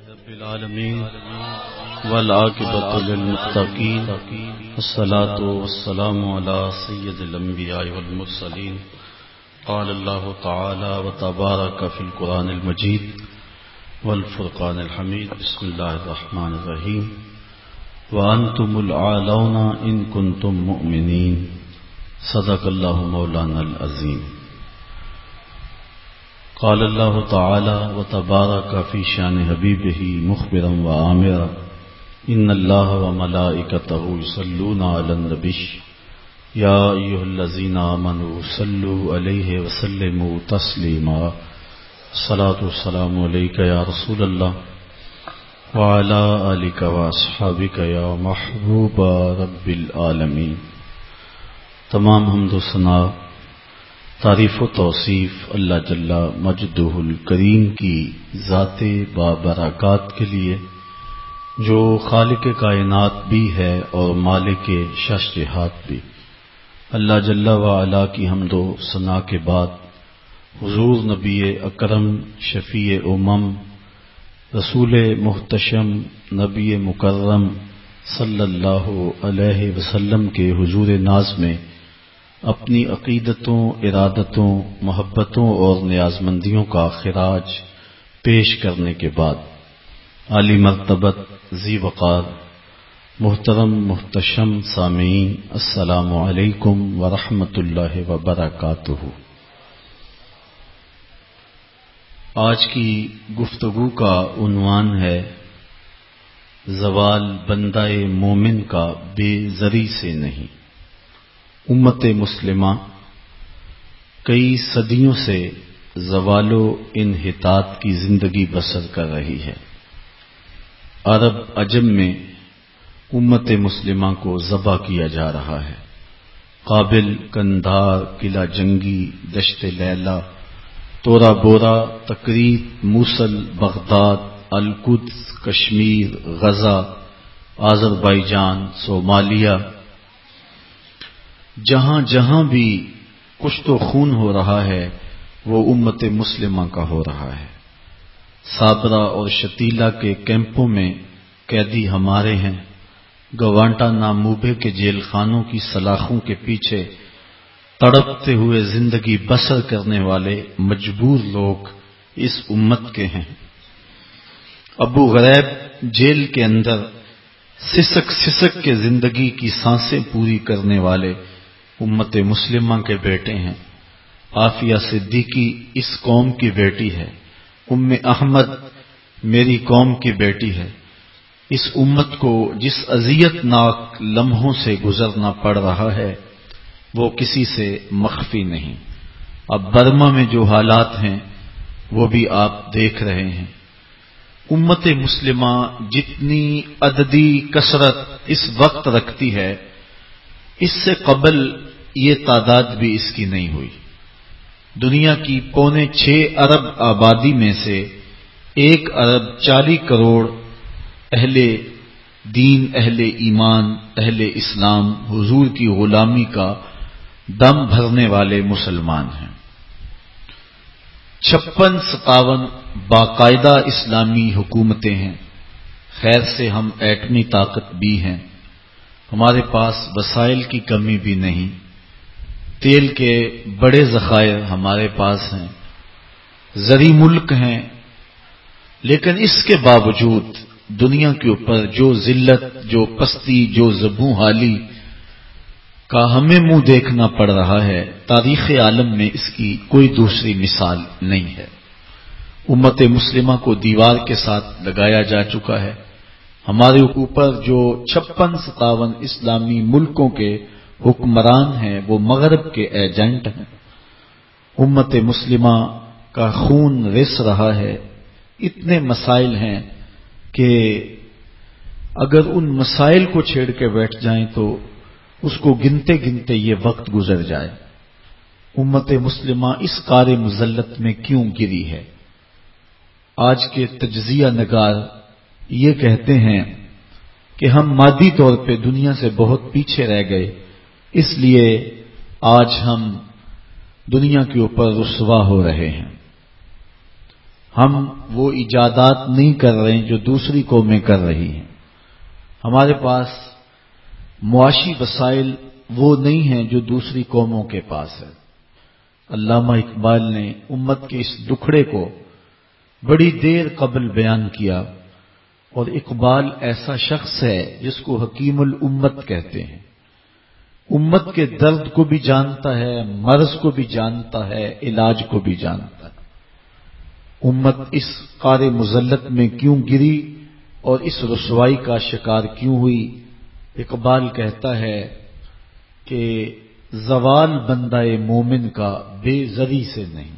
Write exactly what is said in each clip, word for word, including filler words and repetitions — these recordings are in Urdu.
رب العالمين والعاقبة للمتقين والصلاة والسلام على سيد الأنبياء والمرسلين. قال الله تعالى وتبارك في القرآن المجيد والفرقان الحميد. بسم الله الرحمن الرحيم. وأنتم الأعلون إن كنتم مؤمنين. صدق الله مولانا العظيم. قال الله تعالى وتبارك في شان حبيبه مخبرا وآمرا إن الله وملائكته يصلون على النبي يا أيها الذين آمنوا صلوا عليه وسلموا تسليما. الصلاة والسلام عليك يا رسول الله وعلى آلك وأصحابك يا محبوب رب العالمين. تمام حمد و ثنا تعریف و توصیف اللہ جل مجدہ الکریم کی ذات بابرکات کے لیے جو خالق کائنات بھی ہے اور مالک شش جہات بھی. اللہ جل وعلا کی حمد و ثنا کے بعد حضور نبی اکرم شفیع امم رسول محتشم نبی مکرم صلی اللہ علیہ وسلم کے حضور ناز میں اپنی عقیدتوں، ارادتوں، محبتوں اور نیازمندیوں کا خراج پیش کرنے کے بعد عالی مرتبت ذی وقار محترم محتشم سامعین، السلام علیکم ورحمۃ اللہ وبرکاتہ. آج کی گفتگو کا عنوان ہے زوال بندہ مومن کا بے زری سے نہیں. امت مسلمہ کئی صدیوں سے زوال و انحطاط کی زندگی بسر کر رہی ہے. عرب عجم میں امت مسلمہ کو ذبح کیا جا رہا ہے. قابل، قندھار، قلعہ جنگی، دشت لیلا، تورا بورا، تکریت، موصل، بغداد، القدس، کشمیر، غزہ، آذربائیجان، صومالیہ، جہاں جہاں بھی کشت و خون ہو رہا ہے وہ امت مسلمہ کا ہو رہا ہے. صابرا اور شتیلا کے کیمپوں میں قیدی ہمارے ہیں. گوانٹا ناموبے کے جیل خانوں کی سلاخوں کے پیچھے تڑپتے ہوئے زندگی بسر کرنے والے مجبور لوگ اس امت کے ہیں. ابو غریب جیل کے اندر سسک سسک کے زندگی کی سانسیں پوری کرنے والے امت مسلمہ کے بیٹے ہیں. عافیہ صدیقی اس قوم کی بیٹی ہے. ام احمد میری قوم کی بیٹی ہے. اس امت کو جس اذیت ناک لمحوں سے گزرنا پڑ رہا ہے وہ کسی سے مخفی نہیں. اب برما میں جو حالات ہیں وہ بھی آپ دیکھ رہے ہیں. امت مسلمہ جتنی عددی کثرت اس وقت رکھتی ہے اس سے قبل یہ تعداد بھی اس کی نہیں ہوئی. دنیا کی پونے چھ ارب آبادی میں سے ایک ارب چالیس کروڑ اہل دین، اہل ایمان، اہل اسلام، حضور کی غلامی کا دم بھرنے والے مسلمان ہیں. چھپن ستاون باقاعدہ اسلامی حکومتیں ہیں. خیر سے ہم ایٹمی طاقت بھی ہیں. ہمارے پاس وسائل کی کمی بھی نہیں. تیل کے بڑے ذخائر ہمارے پاس ہیں. زرعی ملک ہیں. لیکن اس کے باوجود دنیا کے اوپر جو ذلت، جو پستی، جو زبوں حالی کا ہمیں منہ دیکھنا پڑ رہا ہے تاریخ عالم میں اس کی کوئی دوسری مثال نہیں ہے. امت مسلمہ کو دیوار کے ساتھ لگایا جا چکا ہے. ہمارے اوپر جو چھپن ستاون اسلامی ملکوں کے حکمران ہیں وہ مغرب کے ایجنٹ ہیں. امت مسلمہ کا خون رس رہا ہے. اتنے مسائل ہیں کہ اگر ان مسائل کو چھیڑ کے بیٹھ جائیں تو اس کو گنتے گنتے یہ وقت گزر جائے. امت مسلمہ اس کار مذلت میں کیوں گری ہے؟ آج کے تجزیہ نگار یہ کہتے ہیں کہ ہم مادی طور پہ دنیا سے بہت پیچھے رہ گئے، اس لیے آج ہم دنیا کے اوپر رسوا ہو رہے ہیں. ہم وہ ایجادات نہیں کر رہے ہیں جو دوسری قومیں کر رہی ہیں. ہمارے پاس معاشی وسائل وہ نہیں ہیں جو دوسری قوموں کے پاس ہے. علامہ اقبال نے امت کے اس دکھڑے کو بڑی دیر قبل بیان کیا، اور اقبال ایسا شخص ہے جس کو حکیم الامت کہتے ہیں. امت کے درد کو بھی جانتا ہے، مرض کو بھی جانتا ہے، علاج کو بھی جانتا ہے. امت اس قار مذلت میں کیوں گری اور اس رسوائی کا شکار کیوں ہوئی؟ اقبال کہتا ہے کہ زوال بندہ مومن کا بے زری سے نہیں.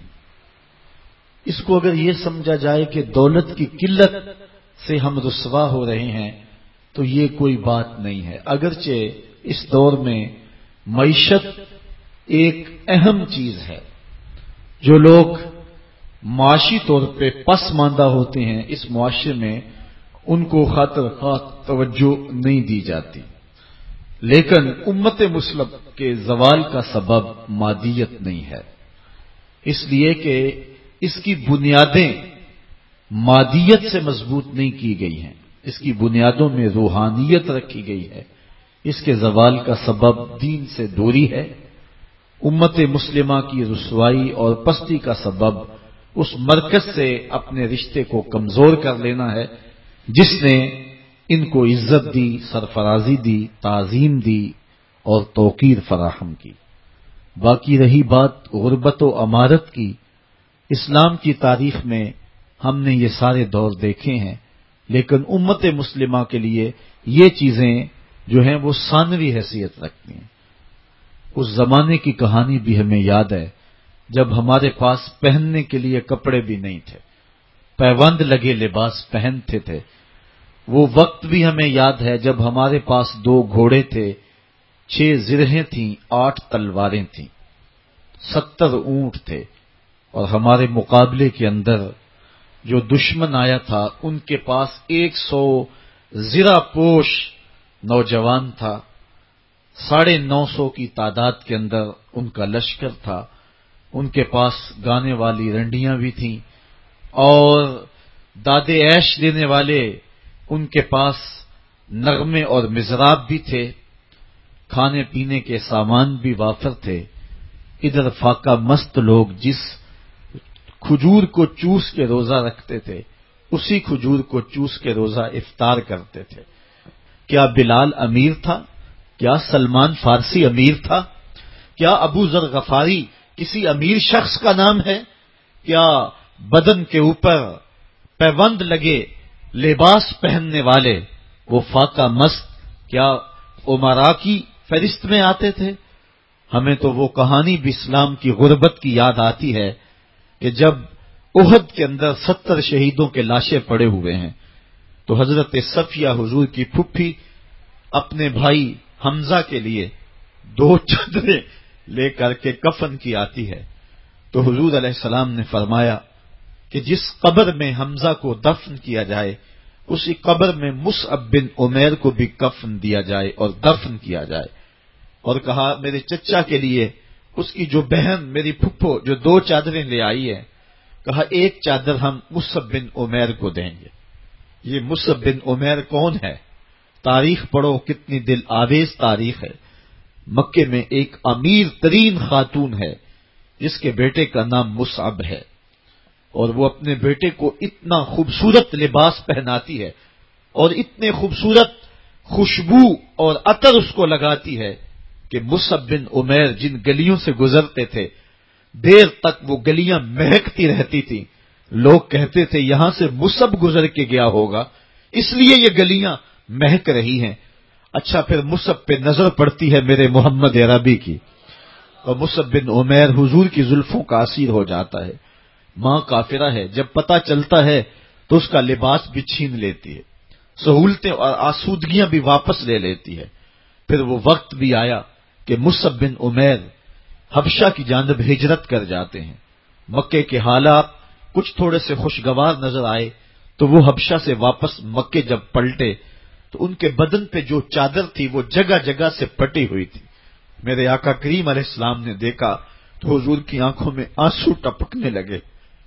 اس کو اگر یہ سمجھا جائے کہ دولت کی قلت سے ہم رسوا ہو رہے ہیں تو یہ کوئی بات نہیں ہے. اگرچہ اس دور میں معیشت ایک اہم چیز ہے. جو لوگ معاشی طور پہ پسماندہ ہوتے ہیں اس معاشرے میں ان کو خاطر خواہ توجہ نہیں دی جاتی، لیکن امت مسلم کے زوال کا سبب مادیت نہیں ہے، اس لیے کہ اس کی بنیادیں مادیت سے مضبوط نہیں کی گئی ہیں، اس کی بنیادوں میں روحانیت رکھی گئی ہے. اس کے زوال کا سبب دین سے دوری ہے. امت مسلمہ کی رسوائی اور پستی کا سبب اس مرکز سے اپنے رشتے کو کمزور کر لینا ہے جس نے ان کو عزت دی، سرفرازی دی، تعظیم دی اور توقیر فراہم کی. باقی رہی بات غربت و امارت کی، اسلام کی تاریخ میں ہم نے یہ سارے دور دیکھے ہیں، لیکن امت مسلمہ کے لیے یہ چیزیں جو ہیں وہ ثانوی حیثیت رکھتی ہیں. اس زمانے کی کہانی بھی ہمیں یاد ہے جب ہمارے پاس پہننے کے لیے کپڑے بھی نہیں تھے، پیوند لگے لباس پہنتے تھے. وہ وقت بھی ہمیں یاد ہے جب ہمارے پاس دو گھوڑے تھے، چھ زرہیں تھیں، آٹھ تلواریں تھیں، ستر اونٹ تھے، اور ہمارے مقابلے کے اندر جو دشمن آیا تھا ان کے پاس ایک سو زرہ پوش نوجوان تھا. ساڑھے نو سو کی تعداد کے اندر ان کا لشکر تھا. ان کے پاس گانے والی رنڈیاں بھی تھیں اور دادے عیش دینے والے ان کے پاس نغمے اور مزراب بھی تھے. کھانے پینے کے سامان بھی وافر تھے. ادھر فاقہ مست لوگ جس کھجور کو چوس کے روزہ رکھتے تھے اسی کھجور کو چوس کے روزہ افطار کرتے تھے. کیا بلال امیر تھا؟ کیا سلمان فارسی امیر تھا؟ کیا ابو ذر غفاری کسی امیر شخص کا نام ہے؟ کیا بدن کے اوپر پیوند لگے لباس پہننے والے وہ فاقہ مست کیا امراء کی فہرست میں آتے تھے؟ ہمیں تو وہ کہانی بھی اسلام کی غربت کی یاد آتی ہے کہ جب احد کے اندر ستر شہیدوں کے لاشیں پڑے ہوئے ہیں تو حضرت صفیہ حضور کی پھپھی اپنے بھائی حمزہ کے لیے دو چادریں لے کر کے کفن کی آتی ہے. تو حضور علیہ السلام نے فرمایا کہ جس قبر میں حمزہ کو دفن کیا جائے اسی قبر میں مصعب بن عمیر کو بھی کفن دیا جائے اور دفن کیا جائے. اور کہا میرے چچا کے لیے اس کی جو بہن میری پھپھو جو دو چادریں لے آئی ہے، کہا ایک چادر ہم مصعب بن عمیر کو دیں گے. یہ مصعب بن عمیر کون ہے؟ تاریخ پڑھو، کتنی دل آویز تاریخ ہے. مکے میں ایک امیر ترین خاتون ہے جس کے بیٹے کا نام مصعب ہے، اور وہ اپنے بیٹے کو اتنا خوبصورت لباس پہناتی ہے اور اتنے خوبصورت خوشبو اور عطر اس کو لگاتی ہے کہ مصعب بن عمیر جن گلیوں سے گزرتے تھے دیر تک وہ گلیاں مہکتی رہتی تھیں. لوگ کہتے تھے یہاں سے مصعب گزر کے گیا ہوگا اس لیے یہ گلیاں مہک رہی ہیں. اچھا پھر مصعب پہ نظر پڑتی ہے میرے محمد عربی کی اور مصعب بن عمیر حضور کی زلفوں کا اسیر ہو جاتا ہے. ماں کافرہ ہے، جب پتہ چلتا ہے تو اس کا لباس بھی چھین لیتی ہے، سہولتیں اور آسودگیاں بھی واپس لے لیتی ہے. پھر وہ وقت بھی آیا کہ مصعب بن عمیر حبشہ کی جانب ہجرت کر جاتے ہیں. مکے کے حالات کچھ تھوڑے سے خوشگوار نظر آئے تو وہ حبشہ سے واپس مکے جب پلٹے تو ان کے بدن پہ جو چادر تھی وہ جگہ جگہ سے پٹی ہوئی تھی. میرے آقا کریم علیہ السلام نے دیکھا تو حضور کی آنکھوں میں آنسو ٹپکنے لگے.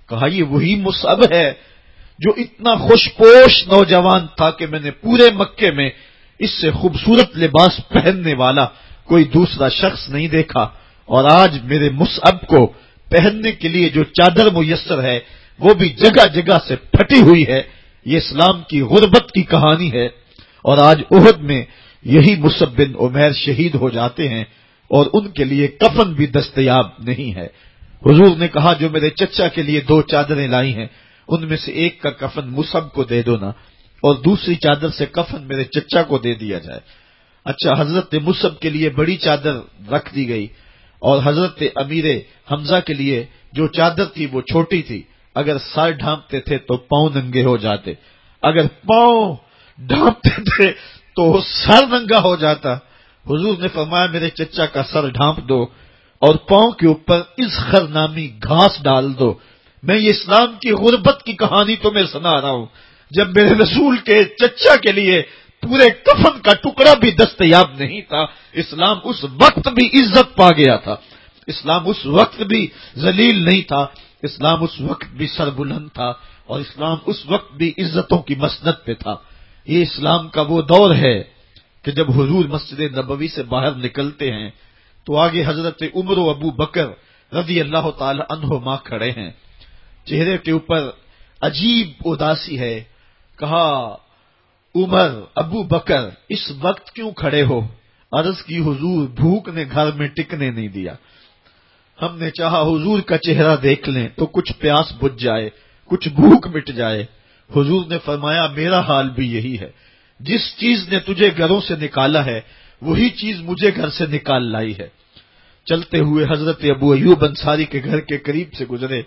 کہا یہ وہی مصعب ہے جو اتنا خوشپوش نوجوان تھا کہ میں نے پورے مکے میں اس سے خوبصورت لباس پہننے والا کوئی دوسرا شخص نہیں دیکھا، اور آج میرے مصعب کو پہننے کے لیے جو چادر میسر ہے وہ بھی جگہ جگہ سے پھٹی ہوئی ہے۔ یہ اسلام کی غربت کی کہانی ہے، اور آج احد میں یہی مصعب بن عمیر شہید ہو جاتے ہیں اور ان کے لیے کفن بھی دستیاب نہیں ہے۔ حضور نے کہا جو میرے چچا کے لیے دو چادریں لائی ہیں ان میں سے ایک کا کفن مصعب کو دے دو نا، اور دوسری چادر سے کفن میرے چچا کو دے دیا جائے۔ اچھا، حضرت مصعب کے لیے بڑی چادر رکھ دی گئی، اور حضرت امیر حمزہ کے لیے جو چادر تھی وہ چھوٹی تھی، اگر سر ڈھانپتے تھے تو پاؤں ننگے ہو جاتے، اگر پاؤں ڈھانپتے تھے تو سر ننگا ہو جاتا۔ حضور نے فرمایا میرے چچا کا سر ڈھانپ دو اور پاؤں کے اوپر اذخر نامی گھاس ڈال دو۔ میں یہ اسلام کی غربت کی کہانی تمہیں سنا رہا ہوں، جب میرے رسول کے چچا کے لیے پورے کفن کا ٹکڑا بھی دستیاب نہیں تھا، اسلام اس وقت بھی عزت پا گیا تھا، اسلام اس وقت بھی ذلیل نہیں تھا، اسلام اس وقت بھی سربلند تھا، اور اسلام اس وقت بھی عزتوں کی مسند پہ تھا۔ یہ اسلام کا وہ دور ہے کہ جب حضور مسجد نبوی سے باہر نکلتے ہیں تو آگے حضرت عمر و ابو بکر رضی اللہ تعالی عنہما کھڑے ہیں، چہرے کے اوپر عجیب اداسی ہے۔ کہا عمر ابو بکر اس وقت کیوں کھڑے ہو؟ عرض کی حضور بھوک نے گھر میں ٹکنے نہیں دیا، ہم نے چاہا حضور کا چہرہ دیکھ لیں تو کچھ پیاس بجھ جائے، کچھ بھوک مٹ جائے۔ حضور نے فرمایا میرا حال بھی یہی ہے، جس چیز نے تجھے گھروں سے نکالا ہے وہی چیز مجھے گھر سے نکال لائی ہے۔ چلتے ہوئے حضرت ابو ایوب انصاری کے گھر کے قریب سے گزرے،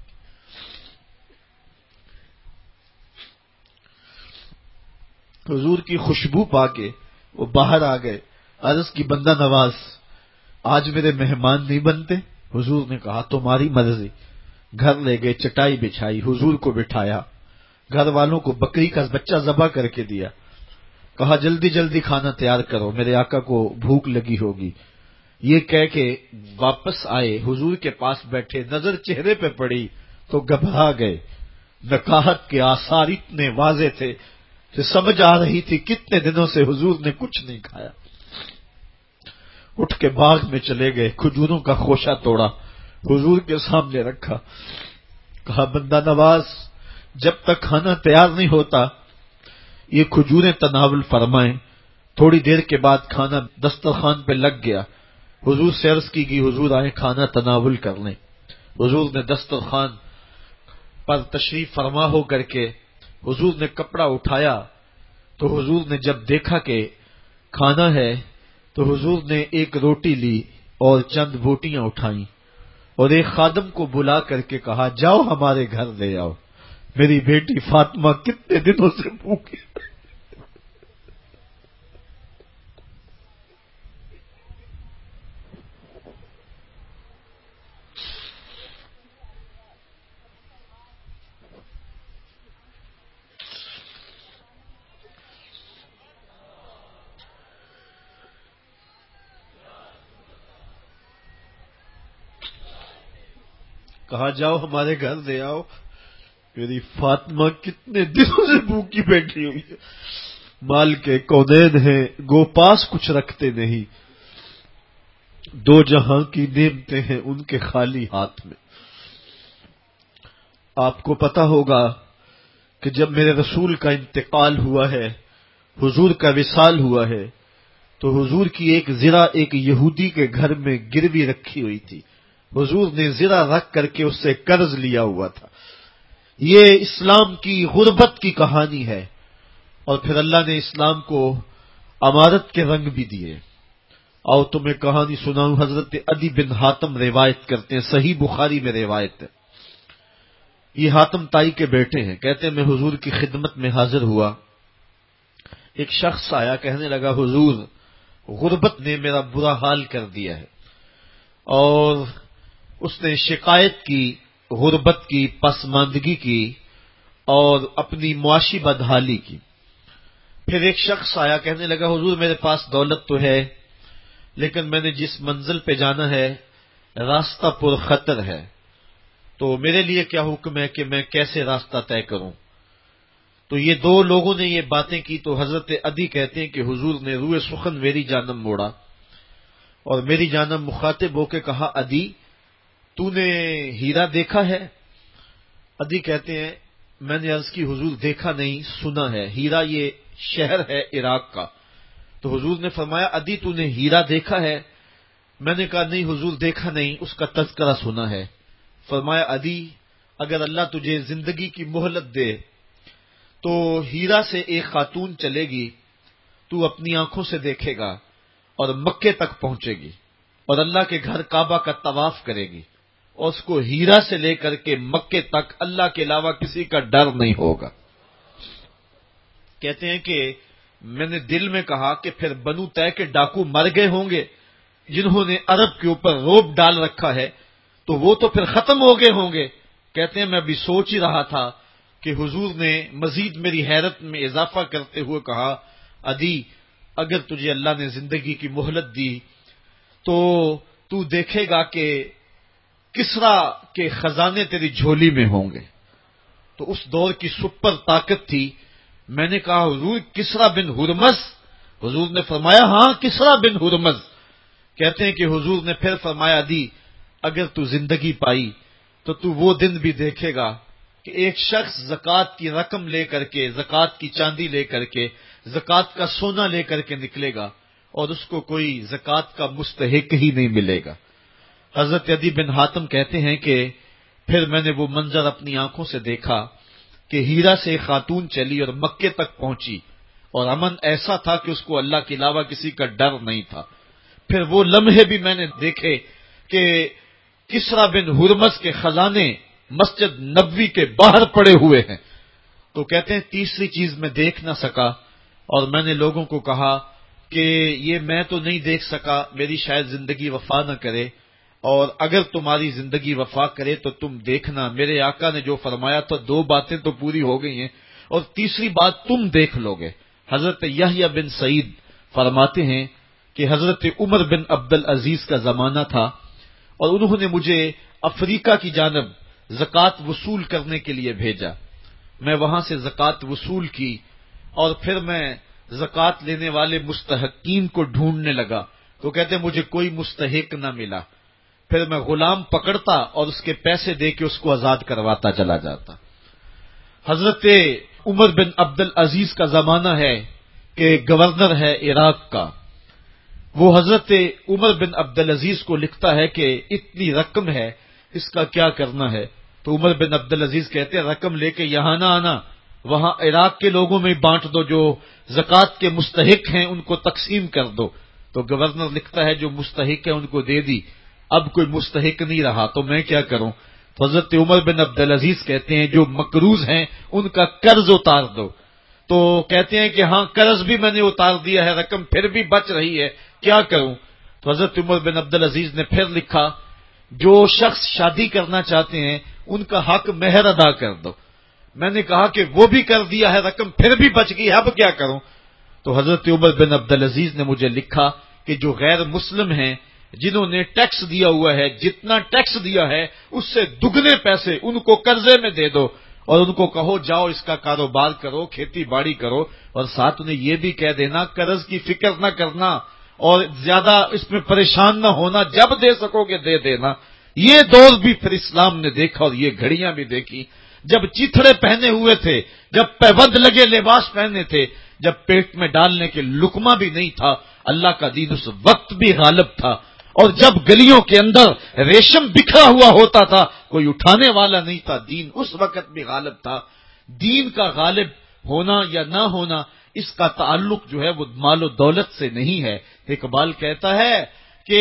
حضور کی خوشبو پا کے وہ باہر آ گئے۔ عرض کی بندہ نواز آج میرے مہمان نہیں بنتے؟ حضور نے کہا تمہاری مرضی۔ گھر لے گئے، چٹائی بچھائی، حضور کو بٹھایا، گھر والوں کو بکری کا بچہ ذبح کر کے دیا، کہا جلدی جلدی کھانا تیار کرو، میرے آقا کو بھوک لگی ہوگی۔ یہ کہہ کے واپس آئے، حضور کے پاس بیٹھے، نظر چہرے پہ پڑی تو گھبرا گئے۔ نکاحت کے آثار اتنے واضح تھے کہ سمجھ آ رہی تھی کتنے دنوں سے حضور نے کچھ نہیں کھایا۔ اٹھ کے باغ میں چلے گئے، کھجوروں کا خوشہ توڑا، حضور کے سامنے رکھا، کہا بندہ نواز جب تک کھانا تیار نہیں ہوتا یہ کھجوریں تناول فرمائیں۔ تھوڑی دیر کے بعد کھانا دسترخوان پہ لگ گیا، حضور سے عرض کی گئی حضور آئے کھانا تناول کر لیں۔ حضور نے دسترخوان پر تشریف فرما ہو کر کے حضور نے کپڑا اٹھایا تو حضور نے جب دیکھا کہ کھانا ہے تو حضور نے ایک روٹی لی اور چند بوٹیاں اٹھائیں اور ایک خادم کو بلا کر کے کہا جاؤ ہمارے گھر لے آؤ، میری بیٹی فاطمہ کتنے دنوں سے بھوکی۔ کہا جاؤ ہمارے گھر لے آؤ، میری فاطمہ کتنے دنوں سے بھوکی بیٹھی ہوئی ہے۔ مال کے کونین ہیں گو پاس کچھ رکھتے نہیں، دو جہاں کی نعمتیں ہیں ان کے خالی ہاتھ میں۔ آپ کو پتا ہوگا کہ جب میرے رسول کا انتقال ہوا ہے، حضور کا وصال ہوا ہے، تو حضور کی ایک زرہ ایک یہودی کے گھر میں گروی رکھی ہوئی تھی، حضور نے زرہ رکھ کر کے اس سے قرض لیا ہوا تھا۔ یہ اسلام کی غربت کی کہانی ہے، اور پھر اللہ نے اسلام کو امارت کے رنگ بھی دیے۔ اور تمہیں کہانی سناؤں، حضرت عدی بن حاتم روایت کرتے ہیں، صحیح بخاری میں روایت ہے، یہ حاتم تائی کے بیٹے ہیں، کہتے ہیں میں حضور کی خدمت میں حاضر ہوا، ایک شخص آیا کہنے لگا حضور غربت نے میرا برا حال کر دیا ہے، اور اس نے شکایت کی غربت کی، پسماندگی کی اور اپنی معاشی بدحالی کی۔ پھر ایک شخص آیا کہنے لگا حضور میرے پاس دولت تو ہے لیکن میں نے جس منزل پہ جانا ہے راستہ پر خطر ہے، تو میرے لیے کیا حکم ہے کہ میں کیسے راستہ طے کروں؟ تو یہ دو لوگوں نے یہ باتیں کی تو حضرت عدی کہتے ہیں کہ حضور نے روئے سخن میری جانب موڑا اور میری جانب مخاطب ہو کے کہا، عدی تو نے ہیرا دیکھا ہے؟ عدی کہتے ہیں میں نے عرض کی حضور دیکھا نہیں، سنا ہے، ہیرا یہ شہر ہے عراق کا۔ تو حضور نے فرمایا، عدی تو نے ہیرا دیکھا ہے؟ میں نے کہا نہیں حضور دیکھا نہیں، اس کا تذکرہ سنا ہے۔ فرمایا، عدی اگر اللہ تجھے زندگی کی مہلت دے تو ہیرا سے ایک خاتون چلے گی، تو اپنی آنکھوں سے دیکھے گا اور مکے تک پہنچے گی اور اللہ کے گھر کعبہ کا طواف کرے گی اور اس کو ہیرا سے لے کر کے مکے تک اللہ کے علاوہ کسی کا ڈر نہیں ہوگا۔ کہتے ہیں کہ میں نے دل میں کہا کہ پھر بنو طے کے ڈاکو مر گئے ہوں گے جنہوں نے عرب کے اوپر روب ڈال رکھا ہے، تو وہ تو پھر ختم ہو گئے ہوں گے۔ کہتے ہیں میں بھی سوچ ہی رہا تھا کہ حضور نے مزید میری حیرت میں اضافہ کرتے ہوئے کہا، عدی اگر تجھے اللہ نے زندگی کی مہلت دی تو تو دیکھے گا کہ کسرا کے خزانے تیری جھولی میں ہوں گے۔ تو اس دور کی سپر طاقت تھی۔ میں نے کہا حضور کسرا بن ہرمز؟ حضور نے فرمایا ہاں کسرا بن ہرمز۔ کہتے ہیں کہ حضور نے پھر فرمایا، عدی اگر تو زندگی پائی تو تو وہ دن بھی دیکھے گا کہ ایک شخص زکوٰۃ کی رقم لے کر کے، زکوٰۃ کی چاندی لے کر کے، زکوٰۃ کا سونا لے کر کے نکلے گا اور اس کو کوئی زکوٰۃ کا مستحق ہی نہیں ملے گا۔ حضرت عدی بن حاتم کہتے ہیں کہ پھر میں نے وہ منظر اپنی آنکھوں سے دیکھا کہ ہیرا سے خاتون چلی اور مکے تک پہنچی اور امن ایسا تھا کہ اس کو اللہ کے علاوہ کسی کا ڈر نہیں تھا۔ پھر وہ لمحے بھی میں نے دیکھے کہ کسرا بن ہرمز کے خزانے مسجد نبوی کے باہر پڑے ہوئے ہیں۔ تو کہتے ہیں تیسری چیز میں دیکھ نہ سکا اور میں نے لوگوں کو کہا کہ یہ میں تو نہیں دیکھ سکا، میری شاید زندگی وفا نہ کرے، اور اگر تمہاری زندگی وفا کرے تو تم دیکھنا میرے آقا نے جو فرمایا تو دو باتیں تو پوری ہو گئی ہیں اور تیسری بات تم دیکھ لو گے۔ حضرت یحییٰ بن سعید فرماتے ہیں کہ حضرت عمر بن عبدالعزیز کا زمانہ تھا اور انہوں نے مجھے افریقہ کی جانب زکوٰۃ وصول کرنے کے لیے بھیجا۔ میں وہاں سے زکوٰۃ وصول کی اور پھر میں زکوٰۃ لینے والے مستحقین کو ڈھونڈنے لگا تو کہتے مجھے کوئی مستحق نہ ملا۔ پھر میں غلام پکڑتا اور اس کے پیسے دے کے اس کو آزاد کرواتا چلا جاتا۔ حضرت عمر بن عبدالعزیز کا زمانہ ہے کہ گورنر ہے عراق کا، وہ حضرت عمر بن عبدالعزیز کو لکھتا ہے کہ اتنی رقم ہے، اس کا کیا کرنا ہے؟ تو عمر بن عبدالعزیز کہتے ہیں رقم لے کے یہاں نہ آنا، وہاں عراق کے لوگوں میں بانٹ دو، جو زکوٰۃ کے مستحق ہیں ان کو تقسیم کر دو۔ تو گورنر لکھتا ہے جو مستحق ہے ان کو دے دی، اب کوئی مستحق نہیں رہا تو میں کیا کروں؟ تو حضرت عمر بن عبدالعزیز کہتے ہیں جو مقروض ہیں ان کا قرض اتار دو۔ تو کہتے ہیں کہ ہاں قرض بھی میں نے اتار دیا ہے، رقم پھر بھی بچ رہی ہے، کیا کروں؟ تو حضرت عمر بن عبدالعزیز نے پھر لکھا جو شخص شادی کرنا چاہتے ہیں ان کا حق مہر ادا کر دو۔ میں نے کہا کہ وہ بھی کر دیا ہے، رقم پھر بھی بچ گئی، اب کیا کروں؟ تو حضرت عمر بن عبدالعزیز نے مجھے لکھا کہ جو غیر مسلم ہیں جنہوں نے ٹیکس دیا ہوا ہے، جتنا ٹیکس دیا ہے اس سے دگنے پیسے ان کو قرضے میں دے دو اور ان کو کہو جاؤ اس کا کاروبار کرو، کھیتی باڑی کرو، اور ساتھ انہیں یہ بھی کہہ دینا قرض کی فکر نہ کرنا اور زیادہ اس میں پریشان نہ ہونا، جب دے سکو گے دے دینا۔ یہ دور بھی پھر اسلام نے دیکھا اور یہ گھڑیاں بھی دیکھی جب چیتھڑے پہنے ہوئے تھے، جب پیبند لگے لباس پہنے تھے، جب پیٹ میں ڈالنے کے لقمہ بھی نہیں تھا، اللہ کا دین اس وقت بھی غالب تھا، اور جب گلیوں کے اندر ریشم بکھرا ہوا ہوتا تھا کوئی اٹھانے والا نہیں تھا، دین اس وقت بھی غالب تھا۔ دین کا غالب ہونا یا نہ ہونا اس کا تعلق جو ہے وہ مال و دولت سے نہیں ہے۔ اقبال کہتا ہے کہ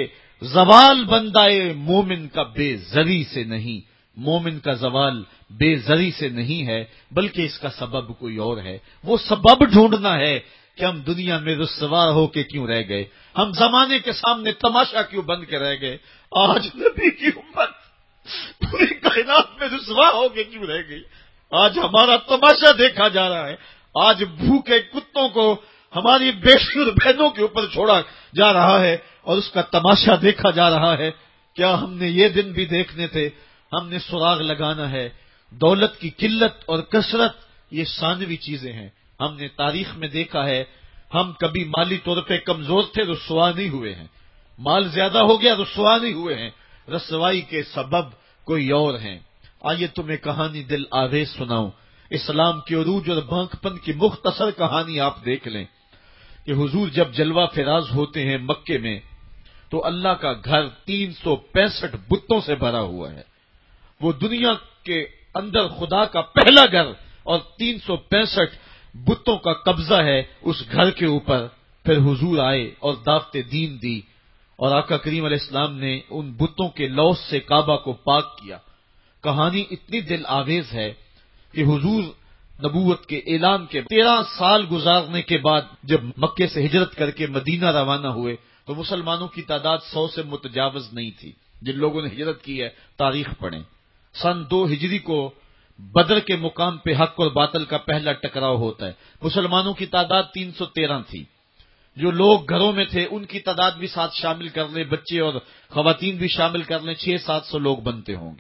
زوال بندہ مومن کا بے زری سے نہیں، مومن کا زوال بے زری سے نہیں ہے بلکہ اس کا سبب کوئی اور ہے۔ وہ سبب ڈھونڈنا ہے کہ ہم دنیا میں رسوا ہو کے کیوں رہ گئے، ہم زمانے کے سامنے تماشا کیوں بن کے رہ گئے، آج نبی کی امت پوری کائنات میں رسوا ہو کے کیوں رہ گئی، آج ہمارا تماشا دیکھا جا رہا ہے، آج بھوکے کتوں کو ہماری بیٹی اور بہنوں کے اوپر چھوڑا جا رہا ہے اور اس کا تماشا دیکھا جا رہا ہے۔ کیا ہم نے یہ دن بھی دیکھنے تھے؟ ہم نے سراغ لگانا ہے. دولت کی قلت اور کثرت یہ ثانوی چیزیں ہیں. ہم نے تاریخ میں دیکھا ہے ہم کبھی مالی طور پہ کمزور تھے رسوا نہیں ہوئے ہیں. مال زیادہ ہو گیا رسوا نہیں ہوئے ہیں. رسوائی کے سبب کوئی اور ہیں. آئیے تمہیں کہانی دل آویز سناؤں. اسلام کے عروج اور بانک پن کی مختصر کہانی آپ دیکھ لیں کہ حضور جب جلوہ فراز ہوتے ہیں مکے میں تو اللہ کا گھر تین سو پینسٹھ بتوں سے بھرا ہوا ہے. وہ دنیا کے اندر خدا کا پہلا گھر اور تین سو پینسٹھ بتوں کا قبضہ ہے اس گھر کے اوپر. پھر حضور آئے اور دعوت دین دی اور آقا کریم علیہ السلام نے ان بتوں کے لوث سے کعبہ کو پاک کیا. کہانی اتنی دل آویز ہے کہ حضور نبوت کے اعلان کے تیرہ سال گزارنے کے بعد جب مکے سے ہجرت کر کے مدینہ روانہ ہوئے تو مسلمانوں کی تعداد سو سے متجاوز نہیں تھی. جن لوگوں نے ہجرت کی ہے تاریخ پڑھیں. سن دو ہجری کو بدر کے مقام پہ حق اور باطل کا پہلا ٹکراؤ ہوتا ہے. مسلمانوں کی تعداد تین سو تیرہ تھی. جو لوگ گھروں میں تھے ان کی تعداد بھی ساتھ شامل کر لیں, بچے اور خواتین بھی شامل کر لیں, چھ سات سو لوگ بنتے ہوں گے.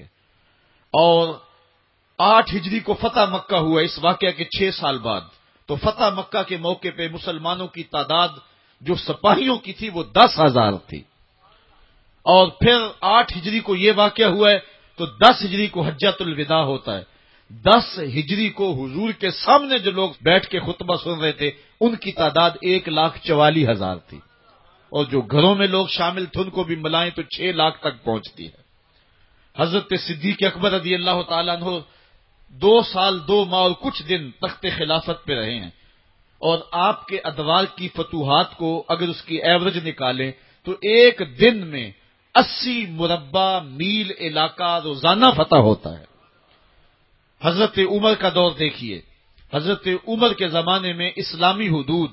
اور آٹھ ہجری کو فتح مکہ ہوا اس واقعہ کے چھ سال بعد. تو فتح مکہ کے موقع پہ مسلمانوں کی تعداد جو سپاہیوں کی تھی وہ دس ہزار تھی. اور پھر آٹھ ہجری کو یہ واقعہ ہوا ہے تو دس ہجری کو حجۃ الوداع ہوتا ہے. دس ہجری کو حضور کے سامنے جو لوگ بیٹھ کے خطبہ سن رہے تھے ان کی تعداد ایک لاکھ چوالیس ہزار تھی. اور جو گھروں میں لوگ شامل تھے ان کو بھی ملائیں تو چھ لاکھ تک پہنچتی ہے. حضرت صدیق اکبر رضی اللہ تعالیٰ عنہ دو سال دو ماہ اور کچھ دن تخت خلافت پہ رہے ہیں. اور آپ کے ادوار کی فتوحات کو اگر اس کی ایوریج نکالیں تو ایک دن میں اسی مربع میل علاقہ روزانہ فتح ہوتا ہے. حضرت عمر کا دور دیکھیے. حضرت عمر کے زمانے میں اسلامی حدود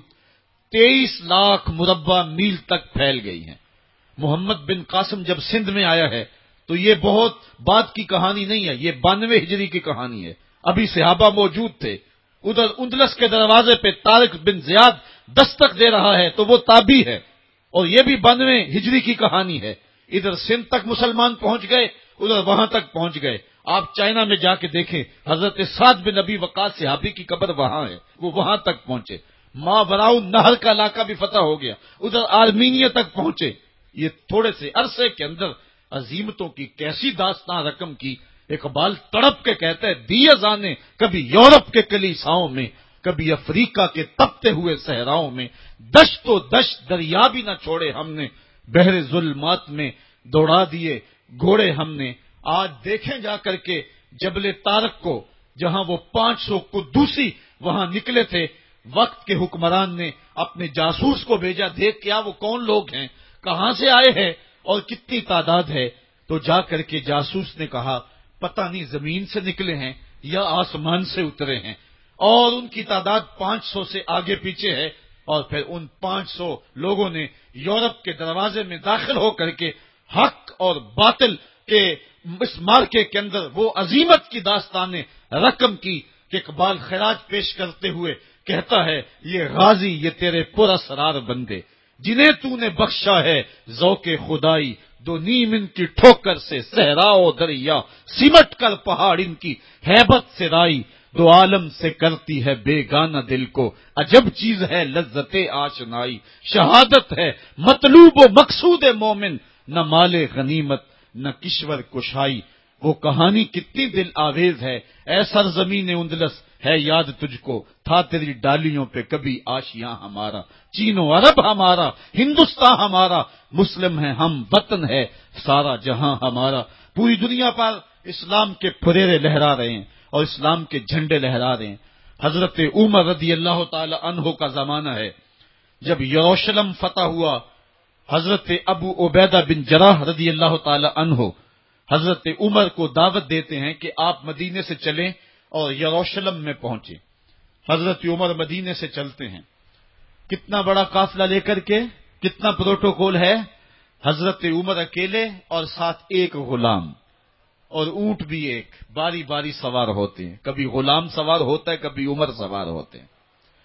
تیئیس لاکھ مربع میل تک پھیل گئی ہیں. محمد بن قاسم جب سندھ میں آیا ہے تو یہ بہت بعد کی کہانی نہیں ہے, یہ بانوے ہجری کی کہانی ہے. ابھی صحابہ موجود تھے. ادھر اندلس کے دروازے پہ طارق بن زیاد دستک دے رہا ہے تو وہ تابعی ہے, اور یہ بھی بانوے ہجری کی کہانی ہے. ادھر سندھ تک مسلمان پہنچ گئے, ادھر وہاں تک پہنچ گئے. آپ چائنا میں جا کے دیکھیں حضرت سعد بن نبی وقاص صحابی کی قبر وہاں ہے, وہ وہاں تک پہنچے. ماں براؤ نہر کا علاقہ بھی فتح ہو گیا, ادھر آرمینیا تک پہنچے. یہ تھوڑے سے عرصے کے اندر عظیمتوں کی کیسی داستان رقم کی. اقبال تڑپ کے کہتا ہے دی ازانے کبھی یورپ کے کلیساؤں میں, کبھی افریقہ کے تپتے ہوئے صحراؤں میں, دشت و دشت دریا بھی نہ چھوڑے ہم نے, بحر ظلمات میں دوڑا دیے گھوڑے ہم نے. آج دیکھیں جا کر کے جبل طارق کو, جہاں وہ پانچ سو قدوسی وہاں نکلے تھے, وقت کے حکمران نے اپنے جاسوس کو بھیجا, دیکھ کیا وہ کون لوگ ہیں, کہاں سے آئے ہیں اور کتنی تعداد ہے. تو جا کر کے جاسوس نے کہا پتہ نہیں زمین سے نکلے ہیں یا آسمان سے اترے ہیں, اور ان کی تعداد پانچ سو سے آگے پیچھے ہے. اور پھر ان پانچ سو لوگوں نے یورپ کے دروازے میں داخل ہو کر کے حق اور باطل کے اس مارکے کے اندر وہ عظیمت کی داستانیں رقم کی کہ اقبال خراج پیش کرتے ہوئے کہتا ہے یہ غازی یہ تیرے پراسرار بندے جنہیں تو نے بخشا ہے ذوق خدائی, دو نیم ان کی ٹھوکر سے صحرا و دریا, سمٹ کر پہاڑ ان کی ہیبت سے رائی, دو عالم سے کرتی ہے بیگانہ دل کو, عجب چیز ہے لذت آشنائی, شہادت ہے مطلوب و مقصود مومن, نہ مال غنیمت نہ کشور کشائی. وہ کہانی کتنی دل آویز ہے. اے سرزمین اندلس ہے یاد تجھ کو, تھا تیری ڈالیوں پہ کبھی آشیاں ہمارا, چین و عرب ہمارا ہندوستان ہمارا, مسلم ہے ہم وطن ہے سارا جہاں ہمارا. پوری دنیا پر اسلام کے پھریرے لہرا رہے ہیں اور اسلام کے جھنڈے لہرا رہے ہیں. حضرت عمر رضی اللہ تعالی عنہ کا زمانہ ہے جب یروشلم فتح ہوا. حضرت ابو عبیدہ بن جراح رضی اللہ تعالی عنہ حضرت عمر کو دعوت دیتے ہیں کہ آپ مدینے سے چلیں اور یروشلم میں پہنچیں. حضرت عمر مدینے سے چلتے ہیں, کتنا بڑا قافلہ لے کر کے, کتنا پروٹوکول ہے. حضرت عمر اکیلے اور ساتھ ایک غلام اور اونٹ بھی ایک, باری باری سوار ہوتے ہیں. کبھی غلام سوار ہوتا ہے, کبھی عمر سوار ہوتے ہیں.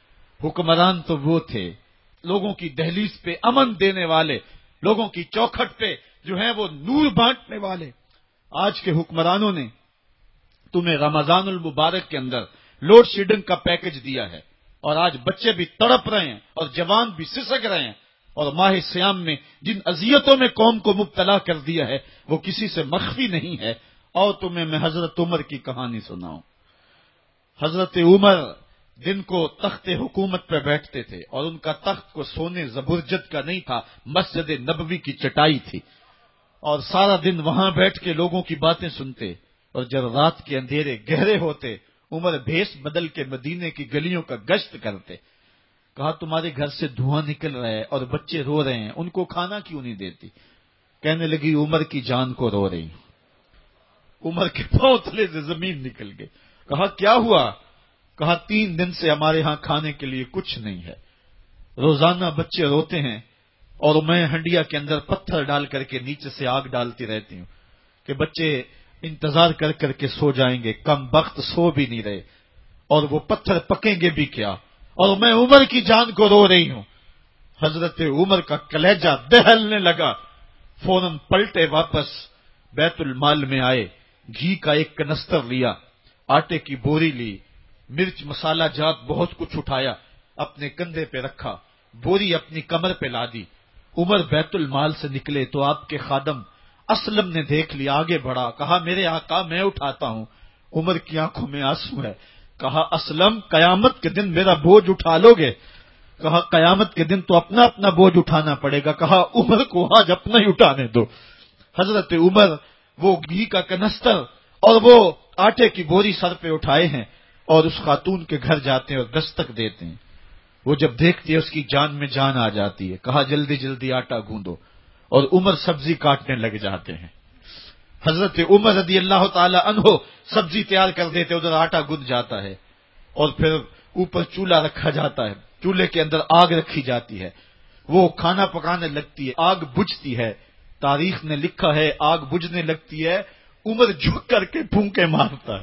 حکمران تو وہ تھے لوگوں کی دہلیز پہ امن دینے والے, لوگوں کی چوکھٹ پہ جو ہیں وہ نور بانٹنے والے. آج کے حکمرانوں نے تمہیں رمضان المبارک کے اندر لوڈ شیڈنگ کا پیکج دیا ہے، اور آج بچے بھی تڑپ رہے ہیں اور جوان بھی سسک رہے ہیں، اور ماہ سیام میں جن اذیتوں میں قوم کو مبتلا کر دیا ہے وہ کسی سے مخفی نہیں ہے۔ اور تمہیں میں حضرت عمر کی کہانی سناؤں۔ حضرت عمر دن کو تخت حکومت پہ بیٹھتے تھے، اور ان کا تخت کو سونے زبرجد کا نہیں تھا، مسجد نبوی کی چٹائی تھی، اور سارا دن وہاں بیٹھ کے لوگوں کی باتیں سنتے، اور جب رات کے اندھیرے گہرے ہوتے عمر بھیس بدل کے مدینے کی گلیوں کا گشت کرتے۔ کہا تمہارے گھر سے دھواں نکل رہا ہے اور بچے رو رہے ہیں، ان کو کھانا کیوں نہیں دیتی؟ کہنے لگی عمر کی جان کو رو رہی ہوں۔ عمر کے پاؤں تلے سے زمین نکل گئی۔ کہا کیا ہوا؟ کہا تین دن سے ہمارے ہاں کھانے کے لیے کچھ نہیں ہے، روزانہ بچے روتے ہیں، اور میں ہنڈیا کے اندر پتھر ڈال کر کے نیچے سے آگ ڈالتی رہتی ہوں کہ بچے انتظار کر کر کے سو جائیں گے، کم وقت سو بھی نہیں رہے، اور وہ پتھر پکیں گے بھی کیا، اور میں عمر کی جان کو رو رہی ہوں۔ حضرت عمر کا کلیجہ دہلنے لگا، فوراً پلٹے، واپس بیت المال میں آئے، گھی کا ایک کنستر لیا، آٹے کی بوری لی، مرچ مسالہ جات بہت کچھ اٹھایا، اپنے کندھے پہ رکھا، بوری اپنی کمر پہ لا دی۔ عمر بیت المال سے نکلے تو آپ کے خادم اسلم نے دیکھ لیا، آگے بڑھا، کہا میرے آقا میں اٹھاتا ہوں۔ عمر کی آنکھوں میں آنسو ہے۔ کہا اسلم قیامت کے دن میرا بوجھ اٹھا لو گے؟ کہا قیامت کے دن تو اپنا اپنا بوجھ اٹھانا پڑے گا۔ کہا عمر کو آج اپنا ہی اٹھانے دو۔ حضرت عمر وہ گھی کا کنستر اور وہ آٹے کی بوری سر پہ اٹھائے ہیں، اور اس خاتون کے گھر جاتے ہیں اور دستک دیتے ہیں۔ وہ جب دیکھتی ہے اس کی جان میں جان آ جاتی ہے۔ کہا جلدی جلدی آٹا گوندو، اور عمر سبزی کاٹنے لگ جاتے ہیں۔ حضرت عمر رضی اللہ تعالی عنہ سبزی تیار کر دیتے، ادھر آٹا گند جاتا ہے، اور پھر اوپر چولہا رکھا جاتا ہے، چولہے کے اندر آگ رکھی جاتی ہے، وہ کھانا پکانے لگتی ہے، آگ بجھتی ہے۔ تاریخ نے لکھا ہے آگ بجھنے لگتی ہے، عمر جھک کر کے پھونکے مارتا ہے،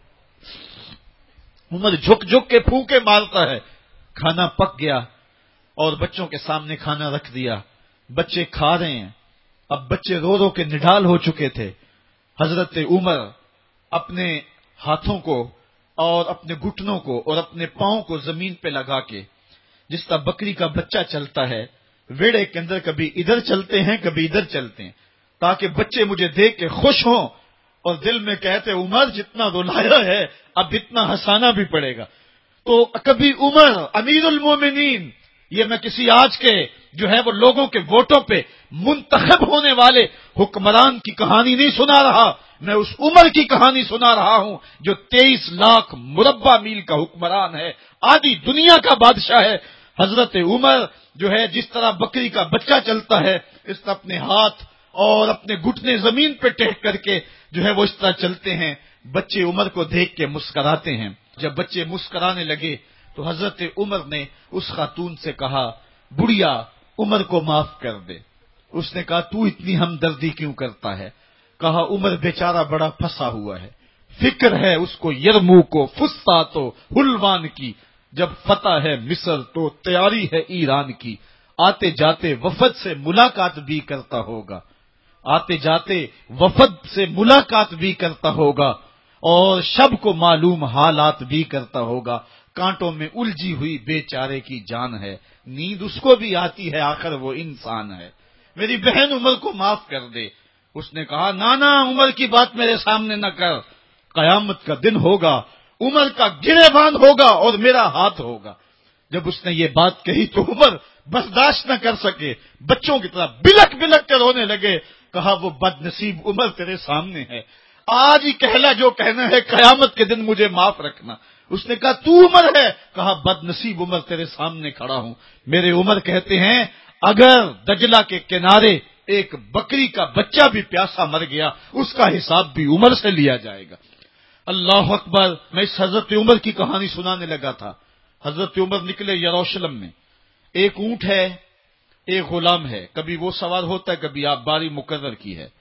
عمر جھک جھک کے پھونکے مارتا ہے۔ کھانا پک گیا اور بچوں کے سامنے کھانا رکھ دیا، بچے کھا رہے ہیں۔ اب بچے رو رو کے نڈال ہو چکے تھے۔ حضرت عمر اپنے ہاتھوں کو اور اپنے گھٹنوں کو اور اپنے پاؤں کو زمین پہ لگا کے، جس طرح بکری کا بچہ چلتا ہے، ویڑے کے اندر کبھی ادھر چلتے ہیں کبھی ادھر چلتے ہیں، تاکہ بچے مجھے دیکھ کے خوش ہوں اور دل میں کہتے عمر جتنا رلایا ہے اب اتنا ہنسانا بھی پڑے گا۔ تو کبھی عمر امیر المومنین، یہ میں کسی آج کے جو ہے وہ لوگوں کے ووٹوں پہ منتخب ہونے والے حکمران کی کہانی نہیں سنا رہا، میں اس عمر کی کہانی سنا رہا ہوں جو تیئیس لاکھ مربع میل کا حکمران ہے، آدھی دنیا کا بادشاہ ہے۔ حضرت عمر جو ہے جس طرح بکری کا بچہ چلتا ہے، اس طرح اپنے ہاتھ اور اپنے گھٹنے زمین پہ ٹیک کر کے جو ہے وہ اس طرح چلتے ہیں۔ بچے عمر کو دیکھ کے مسکراتے ہیں۔ جب بچے مسکرانے لگے تو حضرت عمر نے اس خاتون سے کہا بڑھیا عمر کو معاف کر دے۔ اس نے کہا تو اتنی ہمدردی کیوں کرتا ہے؟ کہا عمر بیچارہ بڑا پھنسا ہوا ہے، فکر ہے اس کو یرموک و فسطاط و حلوان کی، جب فتح ہے مصر تو تیاری ہے ایران کی، آتے جاتے وفد سے ملاقات بھی کرتا ہوگا، آتے جاتے وفد سے ملاقات بھی کرتا ہوگا، اور شب کو معلوم حالات بھی کرتا ہوگا، کانٹوں میں الجھی ہوئی بیچارے کی جان ہے، نیند اس کو بھی آتی ہے، آخر وہ انسان ہے، میری بہن عمر کو معاف کر دے۔ اس نے کہا نانا عمر کی بات میرے سامنے نہ کر، قیامت کا دن ہوگا، عمر کا گریبان ہوگا اور میرا ہاتھ ہوگا۔ جب اس نے یہ بات کہی تو عمر برداشت نہ کر سکے، بچوں کی طرح بلک بلک کر رونے لگے۔ کہا وہ بد نصیب عمر تیرے سامنے ہے، آج ہی کہلا جو کہنا ہے، قیامت کے دن مجھے معاف رکھنا۔ اس نے کہا تو عمر ہے؟ کہا بد نصیب عمر تیرے سامنے کھڑا ہوں۔ میرے عمر کہتے ہیں اگر دجلہ کے کنارے ایک بکری کا بچہ بھی پیاسا مر گیا، اس کا حساب بھی عمر سے لیا جائے گا۔ اللہ اکبر۔ میں اس حضرت عمر کی کہانی سنانے لگا تھا۔ حضرت عمر نکلے یروشلم میں، ایک اونٹ ہے، ایک غلام ہے، کبھی وہ سوار ہوتا ہے، کبھی آپ باری مقرر کی ہے۔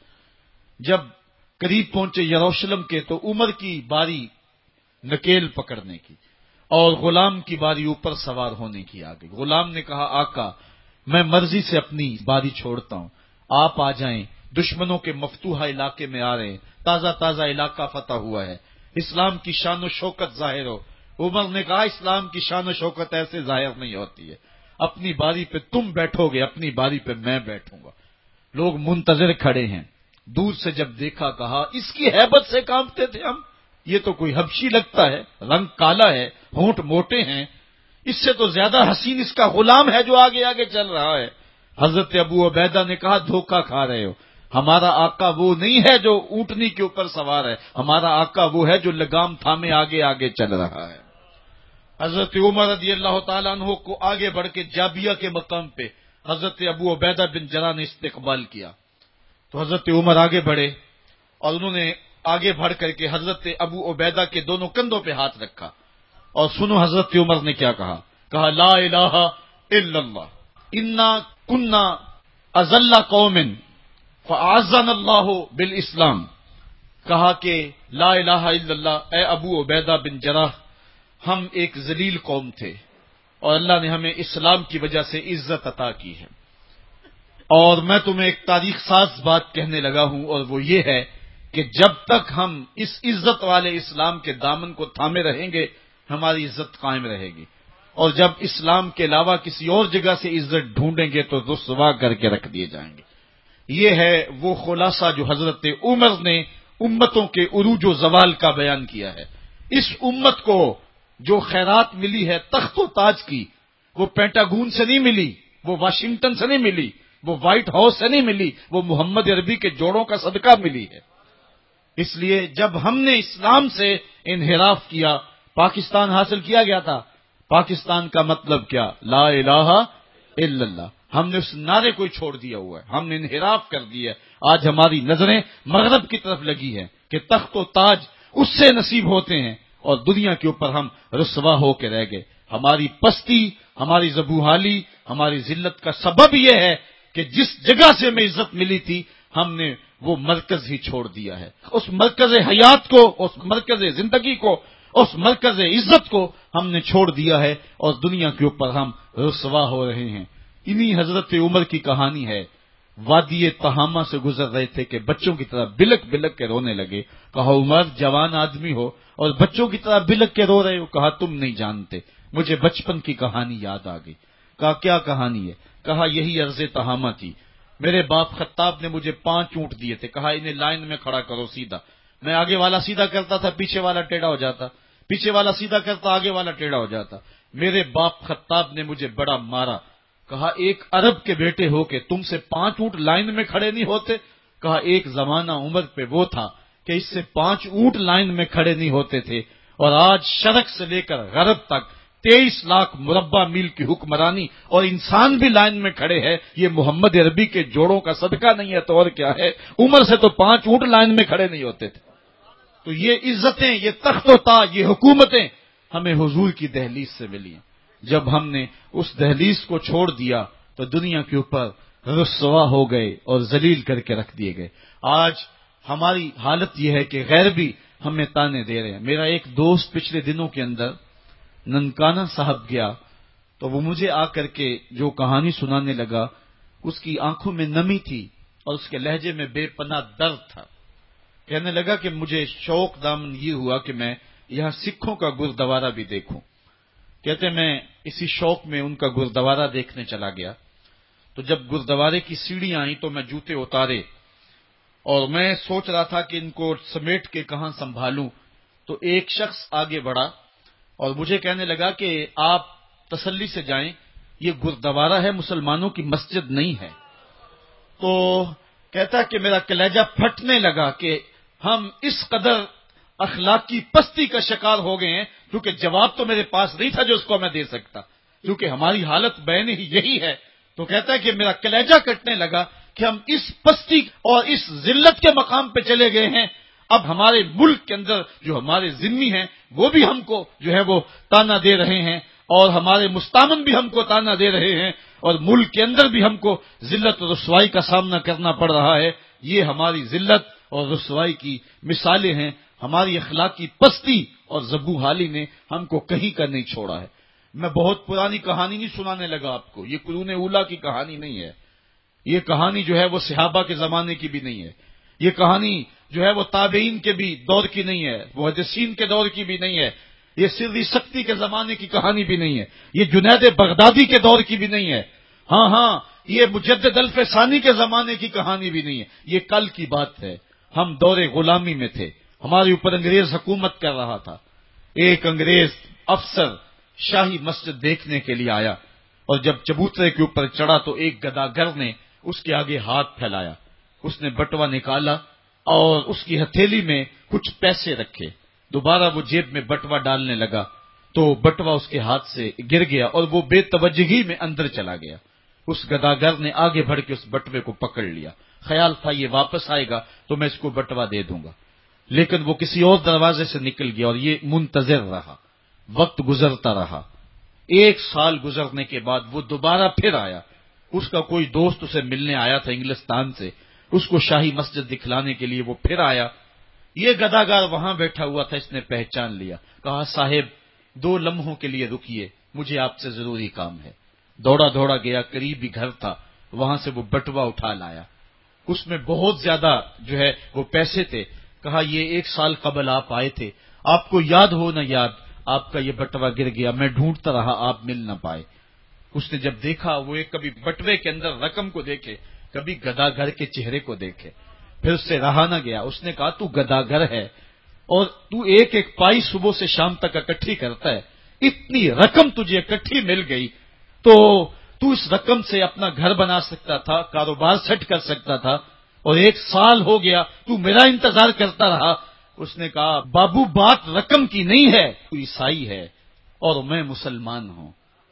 جب قریب پہنچے یروشلم کے تو عمر کی باری نکیل پکڑنے کی اور غلام کی باری اوپر سوار ہونے کی آ گئی۔ غلام نے کہا آقا میں مرضی سے اپنی باری چھوڑتا ہوں، آپ آ جائیں دشمنوں کے مفتوحہ علاقے میں آ رہے ہیں، تازہ تازہ علاقہ فتح ہوا ہے، اسلام کی شان و شوکت ظاہر ہو۔ عمر نے کہا اسلام کی شان و شوکت ایسے ظاہر نہیں ہوتی ہے، اپنی باری پہ تم بیٹھو گے، اپنی باری پہ میں بیٹھوں گا۔ لوگ منتظر کھڑے ہیں، دور سے جب دیکھا کہا اس کی ہیبت سے کانپتے تھے ہم، یہ تو کوئی حبشی لگتا ہے، رنگ کالا ہے، ہونٹ موٹے ہیں، اس سے تو زیادہ حسین اس کا غلام ہے جو آگے آگے چل رہا ہے۔ حضرت ابو عبیدہ نے کہا دھوکہ کھا رہے ہو، ہمارا آقا وہ نہیں ہے جو اونٹنی کے اوپر سوار ہے، ہمارا آقا وہ ہے جو لگام تھامے آگے آگے چل رہا ہے۔ حضرت عمر رضی اللہ تعالیٰ عنہ کو آگے بڑھ کے جابیہ کے مقام پہ حضرت ابو عبیدہ بن جراح نے استقبال کیا، تو حضرت عمر آگے بڑھے اور انہوں نے آگے بڑھ کر کے حضرت ابو عبیدہ کے دونوں کندھوں پہ ہاتھ رکھا، اور سنو حضرت عمر نے کیا کہا، کہا لا الہ الا اللہ انا کنا اذل قوم فاعزنا اللہ بالاسلام، کہا کہ لا الہ الا اللہ، اے ابو عبیدہ بن جراح، ہم ایک ذلیل قوم تھے اور اللہ نے ہمیں اسلام کی وجہ سے عزت عطا کی ہے۔ اور میں تمہیں ایک تاریخ ساز بات کہنے لگا ہوں، اور وہ یہ ہے کہ جب تک ہم اس عزت والے اسلام کے دامن کو تھامے رہیں گے ہماری عزت قائم رہے گی، اور جب اسلام کے علاوہ کسی اور جگہ سے عزت ڈھونڈیں گے تو رسوا کر کے رکھ دیے جائیں گے۔ یہ ہے وہ خلاصہ جو حضرت عمر نے امتوں کے عروج و زوال کا بیان کیا ہے۔ اس امت کو جو خیرات ملی ہے تخت و تاج کی، وہ پینٹاگون سے نہیں ملی، وہ واشنگٹن سے نہیں ملی، وہ وائٹ ہاؤس سے نہیں ملی، وہ محمد عربی کے جوڑوں کا صدقہ ملی ہے۔ اس لیے جب ہم نے اسلام سے انحراف کیا، پاکستان حاصل کیا گیا تھا، پاکستان کا مطلب کیا؟ لا الہ الا اللہ، ہم نے اس نعرے کو چھوڑ دیا ہوا ہے، ہم نے انحراف کر دیا ہے۔ آج ہماری نظریں مغرب کی طرف لگی ہیں کہ تخت و تاج اس سے نصیب ہوتے ہیں، اور دنیا کے اوپر ہم رسوا ہو کے رہ گئے۔ ہماری پستی، ہماری زبوحالی، ہماری ذلت کا سبب یہ ہے کہ جس جگہ سے ہمیں عزت ملی تھی ہم نے وہ مرکز ہی چھوڑ دیا ہے، اس مرکز حیات کو، اس مرکز زندگی کو، اس مرکز عزت کو ہم نے چھوڑ دیا ہے، اور دنیا کے اوپر ہم رسوا ہو رہے ہیں۔ انہی حضرت عمر کی کہانی ہے، وادی تہامہ سے گزر رہے تھے کہ بچوں کی طرح بلک بلک کے رونے لگے۔ کہا عمر جوان آدمی ہو اور بچوں کی طرح بلک کے رو رہے ہو؟ کہا تم نہیں جانتے، مجھے بچپن کی کہانی یاد آ گئی۔ کہا کیا کہانی ہے؟ کہا یہی عرض تہامہ تھی، میرے باپ خطاب نے مجھے پانچ اونٹ دیے تھے، کہا انہیں لائن میں کھڑا کرو سیدھا، میں آگے والا سیدھا کرتا تھا، پیچھے والا ٹیڑھا ہو جاتا، پیچھے والا سیدھا کرتا، آگے والا ٹیڑھا ہو جاتا، میرے باپ خطاب نے مجھے بڑا مارا۔ کہا ایک عرب کے بیٹے ہو کے تم سے پانچ اونٹ لائن میں کھڑے نہیں ہوتے؟ کہا ایک زمانہ عمر پہ وہ تھا کہ اس سے پانچ اونٹ لائن میں کھڑے نہیں ہوتے تھے، اور آج شرق سے لے کر غرب تک تیئیس لاکھ مربع میل کی حکمرانی اور انسان بھی لائن میں کھڑے ہیں۔ یہ محمد عربی کے جوڑوں کا صدقہ نہیں ہے تو اور کیا ہے؟ عمر سے تو پانچ اونٹ لائن میں کھڑے نہیں ہوتے تھے۔ تو یہ عزتیں، یہ تخت و تاج، یہ حکومتیں ہمیں حضور کی دہلیز سے ملی ہیں۔ جب ہم نے اس دہلیز کو چھوڑ دیا تو دنیا کے اوپر رسوا ہو گئے اور ذلیل کر کے رکھ دیے گئے۔ آج ہماری حالت یہ ہے کہ غیر بھی ہمیں تانے دے رہے ہیں۔ میرا ایک دوست پچھلے دنوں کے اندر ننکانہ صاحب گیا تو وہ مجھے آ کر کے جو کہانی سنانے لگا، اس کی آنکھوں میں نمی تھی اور اس کے لہجے میں بے پناہ درد تھا۔ کہنے لگا کہ مجھے شوق دامن یہ ہوا کہ میں یہاں سکھوں کا گردوارہ بھی دیکھوں۔ کہتے میں اسی شوق میں ان کا گردوارہ دیکھنے چلا گیا، تو جب گردوارے کی سیڑھیاں آئیں تو میں جوتے اتارے اور میں سوچ رہا تھا کہ ان کو سمیٹ کے کہاں سنبھالوں، تو ایک شخص آگے بڑھا اور مجھے کہنے لگا کہ آپ تسلی سے جائیں، یہ گردوارہ ہے، مسلمانوں کی مسجد نہیں ہے۔ تو کہتا کہ میرا کلیجہ پھٹنے لگا کہ ہم اس قدر اخلاقی پستی کا شکار ہو گئے ہیں، کیونکہ جواب تو میرے پاس نہیں تھا جو اس کو میں دے سکتا، کیونکہ ہماری حالت بین ہی یہی ہے۔ تو کہتا ہے کہ میرا کلیجہ کٹنے لگا کہ ہم اس پستی اور اس ذلت کے مقام پہ چلے گئے ہیں۔ اب ہمارے ملک کے اندر جو ہمارے ذمی ہیں وہ بھی ہم کو جو ہے وہ تانا دے رہے ہیں، اور ہمارے مستامن بھی ہم کو تانا دے رہے ہیں، اور ملک کے اندر بھی ہم کو ذلت اور رسوائی کا سامنا کرنا پڑ رہا ہے۔ یہ ہماری ذلت اور رسوائی کی مثالیں ہیں۔ ہماری اخلاقی پستی اور زبوحالی نے ہم کو کہیں کا نہیں چھوڑا ہے۔ میں بہت پرانی کہانی نہیں سنانے لگا آپ کو، یہ قرون اولیٰ کی کہانی نہیں ہے، یہ کہانی جو ہے وہ صحابہ کے زمانے کی بھی نہیں ہے، یہ کہانی جو ہے وہ تابعین کے بھی دور کی نہیں ہے، محدثین کے دور کی بھی نہیں ہے، یہ سری سختی کے زمانے کی کہانی بھی نہیں ہے، یہ جنید بغدادی کے دور کی بھی نہیں ہے، ہاں ہاں یہ مجدد الف ثانی کے زمانے کی کہانی بھی نہیں ہے، یہ کل کی بات ہے۔ ہم دور غلامی میں تھے، ہمارے اوپر انگریز حکومت کر رہا تھا، ایک انگریز افسر شاہی مسجد دیکھنے کے لیے آیا، اور جب چبوترے کے اوپر چڑھا تو ایک گداگر نے اس کے آگے ہاتھ پھیلایا، اس نے بٹوا نکالا اور اس کی ہتھیلی میں کچھ پیسے رکھے، دوبارہ وہ جیب میں بٹوا ڈالنے لگا تو بٹوا اس کے ہاتھ سے گر گیا اور وہ بے توجہی میں اندر چلا گیا۔ اس گداگر نے آگے بڑھ کے اس بٹوے کو پکڑ لیا، خیال تھا یہ واپس آئے گا تو میں اس کو بٹوا دے دوں گا، لیکن وہ کسی اور دروازے سے نکل گیا اور یہ منتظر رہا، وقت گزرتا رہا۔ ایک سال گزرنے کے بعد وہ دوبارہ پھر آیا، اس کا کوئی دوست اسے ملنے آیا تھا انگلستان سے، اس کو شاہی مسجد دکھلانے کے لیے وہ پھر آیا۔ یہ گداگر وہاں بیٹھا ہوا تھا، اس نے پہچان لیا، کہا صاحب دو لمحوں کے لیے رکیے، مجھے آپ سے ضروری کام ہے۔ دوڑا دوڑا گیا، قریب ہی گھر تھا، وہاں سے وہ بٹوا اٹھا لایا، اس میں بہت زیادہ جو ہے وہ پیسے تھے، کہا یہ ایک سال قبل آپ آئے تھے، آپ کو یاد ہو نہ یاد، آپ کا یہ بٹوا گر گیا، میں ڈھونڈتا رہا، آپ مل نہ پائے۔ اس نے جب دیکھا، وہ ایک کبھی بٹوے کے اندر رقم کو دیکھے، کبھی گداگر کے چہرے کو دیکھے، پھر اس سے رہا نہ گیا، اس نے کہا تو گداگر ہے اور تو ایک ایک پائی صبح سے شام تک اکٹھی کرتا ہے، اتنی رقم تجھے اکٹھی مل گئی تو تو اس رقم سے اپنا گھر بنا سکتا تھا، کاروبار سیٹ کر سکتا تھا، اور ایک سال ہو گیا تو میرا انتظار کرتا رہا۔ اس نے کہا بابو بات رقم کی نہیں ہے، تو عیسائی ہے اور میں مسلمان ہوں،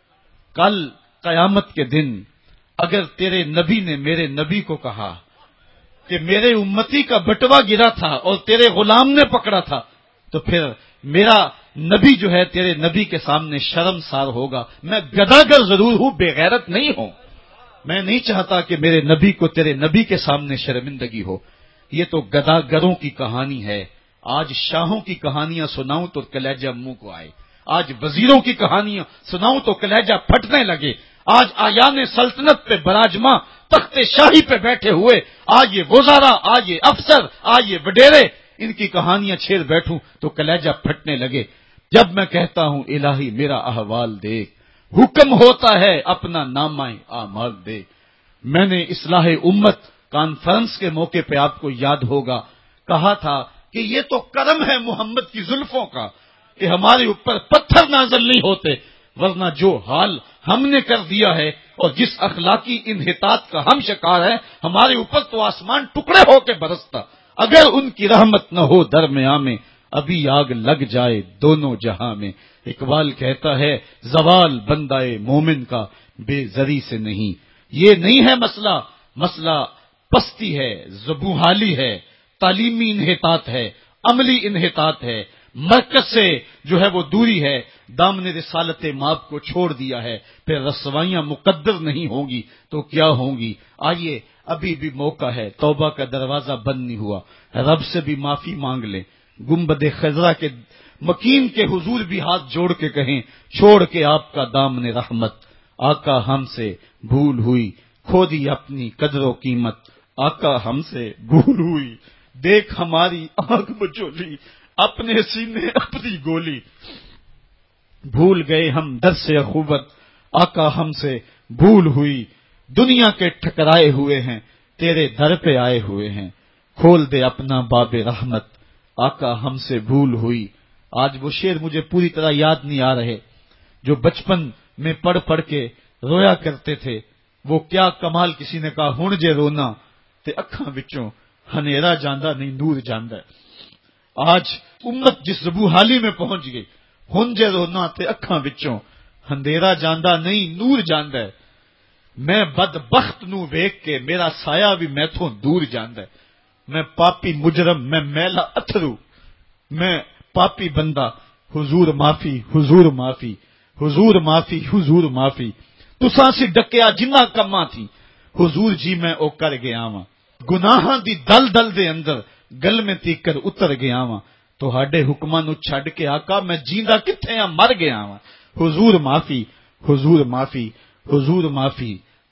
کل قیامت کے دن اگر تیرے نبی نے میرے نبی کو کہا کہ میرے امتی کا بٹوا گرا تھا اور تیرے غلام نے پکڑا تھا، تو پھر میرا نبی جو ہے تیرے نبی کے سامنے شرمسار ہوگا۔ میں گداگر ضرور ہوں، بے غیرت نہیں ہوں، میں نہیں چاہتا کہ میرے نبی کو تیرے نبی کے سامنے شرمندگی ہو۔ یہ تو گداگروں کی کہانی ہے، آج شاہوں کی کہانیاں سناؤں تو کلیجہ منہ کو آئے، آج وزیروں کی کہانیاں سناؤں تو کلیجہ پھٹنے لگے، آج آیان سلطنت پہ براجماں تخت شاہی پہ بیٹھے ہوئے آج یہ وزراء، آج یہ افسر، آج یہ وڈیرے، ان کی کہانیاں چھیڑ بیٹھوں تو کلیجہ پھٹنے لگے۔ جب میں کہتا ہوں الہی میرا احوال دیکھ، حکم ہوتا ہے اپنا نامہ اعمال دے۔ میں نے اصلاح امت کانفرنس کے موقع پہ آپ کو یاد ہوگا کہا تھا کہ یہ تو کرم ہے محمد کی زلفوں کا کہ ہمارے اوپر پتھر نازل نہیں ہوتے، ورنہ جو حال ہم نے کر دیا ہے اور جس اخلاقی انحطاط کا ہم شکار ہیں، ہمارے اوپر تو آسمان ٹکڑے ہو کے برستا۔ اگر ان کی رحمت نہ ہو درمیاں میں، ابھی آگ لگ جائے دونوں جہاں میں۔ اقبال کہتا ہے زوال بندہ مومن کا بے زری سے نہیں، یہ نہیں ہے مسئلہ، مسئلہ پستی ہے، زبوحالی ہے، تعلیمی انحطاط ہے، عملی انحطاط ہے، مرکز سے جو ہے وہ دوری ہے، دامن رسالت ماب کو چھوڑ دیا ہے، پھر رسوائیاں مقدر نہیں ہوں گی تو کیا ہوں گی۔ آئیے ابھی بھی موقع ہے، توبہ کا دروازہ بند نہیں ہوا، رب سے بھی معافی مانگ لیں، گنبد خضرا کے مکین کے حضور بھی ہاتھ جوڑ کے کہیں چھوڑ کے آپ کا دامن رحمت، آقا ہم سے بھول ہوئی، کھو دی اپنی قدر و قیمت، آقا ہم سے بھول ہوئی، دیکھ ہماری آنکھ بچولی، اپنے سینے اپنی گولی، بھول گئے ہم در سے اخوت، آقا ہم سے بھول ہوئی، دنیا کے ٹھکرائے ہوئے ہیں، تیرے در پہ آئے ہوئے ہیں، کھول دے اپنا باب رحمت، آقا ہم سے بھول ہوئی۔ آج وہ شعر مجھے پوری طرح یاد نہیں آ رہے جو بچپن میں پڑھ پڑھ کے رویا کرتے تھے، وہ کیا کمال، کسی نے کہا ہن جے رونا تے اکھاں وچوں ہنیرا جاندا نہیں نور جاندا ہے۔ آج امت جس زبوحالی میں پہنچ گئی، ہن جے رونا تے اکھاں وچوں ہندیرا جاندا نہیں نور جاندا ہے۔ میں بدبخت نو ویکھ کے میرا سایہ بھی میتھوں دور جاندا ہے۔ میں پاپی مجرم، میں میلا اتھرو، میں پاپی بندہ، حضور معافی حضور معافی حضور معافی حضور معافی، تساں سی ڈکیا جنہ کماں تھی، حضور جی میں او کر گیا واں، گناہاں دی دل دل دے اندر گل میں تیکر اتر گیا واں، تہاڈے حکماں نو چھڈ کے آقا میں جیندا کتھے ہاں مر گیا واں، حضور معافی حضور معافی حضور معافی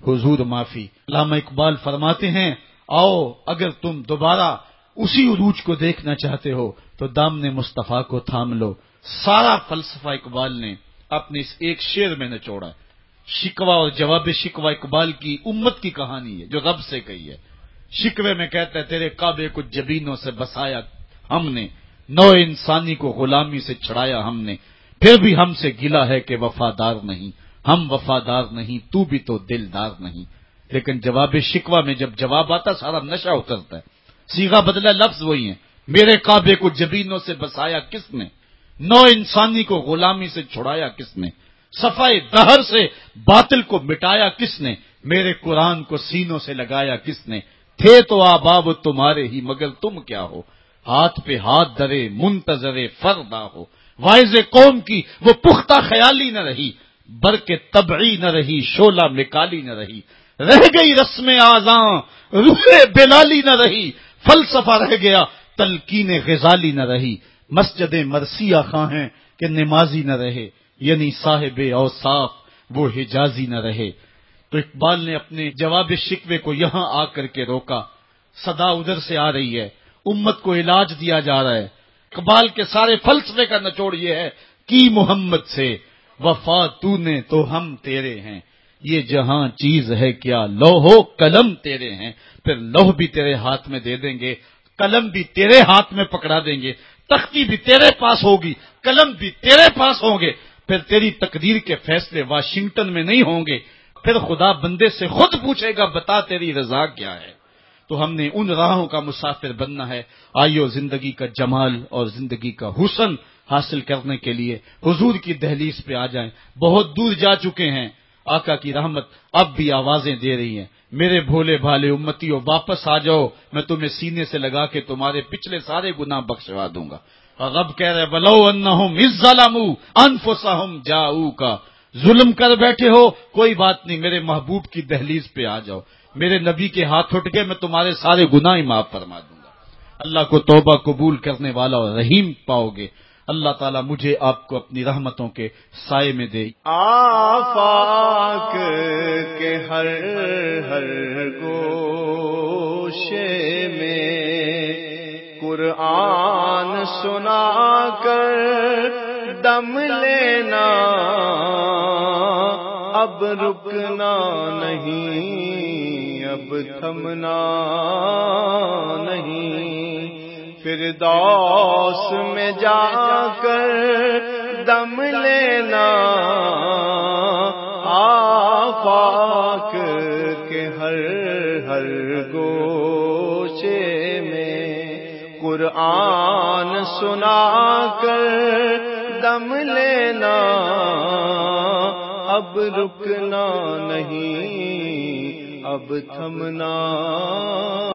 حضور معافی۔ علامہ اقبال فرماتے ہیں، آؤ اگر تم دوبارہ اسی عروج کو دیکھنا چاہتے ہو تو دامن مصطفیٰ کو تھام لو۔ سارا فلسفہ اقبال نے اپنے اس ایک شعر میں نچوڑا۔ شکوہ اور جواب شکوہ اقبال کی امت کی کہانی ہے جو رب سے کہی ہے۔ شکوے میں کہتا ہے، تیرے کعبے کو جبینوں سے بسایا ہم نے، نو انسانی کو غلامی سے چھڑایا ہم نے، پھر بھی ہم سے گلا ہے کہ وفادار نہیں، ہم وفادار نہیں، تو بھی تو دلدار نہیں۔ لیکن جواب شکوہ میں جب جواب آتا سارا نشہ اترتا ہے، صیغہ بدلا، لفظ وہی ہیں۔ میرے کعبے کو جبینوں سے بسایا کس نے، نو انسانی کو غلامی سے چھڑایا کس نے، صفائے دہر سے باطل کو مٹایا کس نے، میرے قرآن کو سینوں سے لگایا کس نے، تھے تو آباب تمہارے ہی مگر تم کیا ہو، ہاتھ پہ ہاتھ درے منتظر فردا ہو، واعظ قوم کی وہ پختہ خیالی نہ رہی، برق طبعی نہ رہی، شعلہ مکالی نہ رہی، رہ گئی رسم آزاں روح بلالی نہ رہی، فلسفہ رہ گیا تلقین غزالی نہ رہی، مسجد مرثیہ خواں ہیں کہ نمازی نہ رہے، یعنی صاحب اوصاف وہ حجازی نہ رہے۔ تو اقبال نے اپنے جواب شکوے کو یہاں آ کر کے روکا۔ صدا ادھر سے آ رہی ہے، امت کو علاج دیا جا رہا ہے۔ اقبال کے سارے فلسفے کا نچوڑ یہ ہے، کی محمد سے وفا تو نے تو ہم تیرے ہیں، یہ جہاں چیز ہے کیا لوح و قلم تیرے ہیں، پھر لوح بھی تیرے ہاتھ میں دے دیں گے، قلم بھی تیرے ہاتھ میں پکڑا دیں گے، تختی بھی تیرے پاس ہوگی، قلم بھی تیرے پاس ہوں گے، پھر تیری تقدیر کے فیصلے واشنگٹن میں نہیں ہوں گے، پھر خدا بندے سے خود پوچھے گا بتا تیری رضا کیا ہے۔ تو ہم نے ان راہوں کا مسافر بننا ہے۔ آئیو زندگی کا جمال اور زندگی کا حسن حاصل کرنے کے لیے حضور کی دہلیز پہ آ جائیں۔ بہت دور جا چکے ہیں، آقا کی رحمت اب بھی آوازیں دے رہی ہیں، میرے بھولے بھالے امتیوں واپس آ جاؤ، میں تمہیں سینے سے لگا کے تمہارے پچھلے سارے گناہ بخشوا دوں گا۔ اور رب کہہ رہے وَلَوْ أَنَّهُمْ إِذ ظَّلَمُوا أَنفُسَهُمْ جَاءُوكَ، ظلم کر بیٹھے ہو کوئی بات نہیں، میرے محبوب کی دہلیز پہ آ جاؤ، میرے نبی کے ہاتھ اٹھ کے میں تمہارے سارے گناہ معاف فرما دوں گا۔ اللہ کو توبہ قبول کرنے والا اور رحیم پاؤ گے۔ اللہ تعالیٰ مجھے آپ کو اپنی رحمتوں کے سائے میں دے۔ آفاق کے ہر ہر گوشے میں قرآن سنا کر دم لینا، اب رکنا نہیں، اب تھمنا نہیں، فردوس میں جا کر دم لینا، آفاق کے ہر ہر گوشے میں قرآن سنا کر دم لینا، اب رکنا نہیں، اب تھمنا